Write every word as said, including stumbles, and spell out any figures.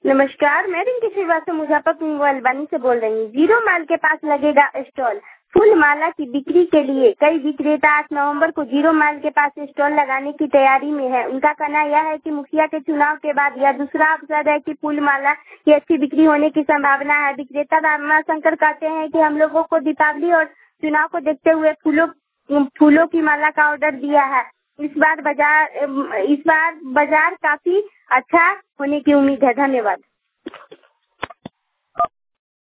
नमस्कार, मैं रिंकी श्रीवास्तव मुजफ्फरपुर अलवानी से बोल रही हूँ। जीरो माइल के पास लगेगा स्टॉल। फूल माला की बिक्री के लिए कई विक्रेता आठ नवंबर को जीरो माइल के पास स्टॉल लगाने की तैयारी में है। उनका कहना यह है कि मुखिया के चुनाव के बाद यह दूसरा अवसर है कि फूल माला की अच्छी बिक्री होने की संभावना है। विक्रेता रामाशंकर कहते हैं कि हम लोगों को दीपावली और चुनाव को देखते हुए फूलों फूलों की माला का ऑर्डर दिया है। इस बार बाजार इस बार बाजार काफी अच्छा होने की उम्मीद है। धन्यवाद।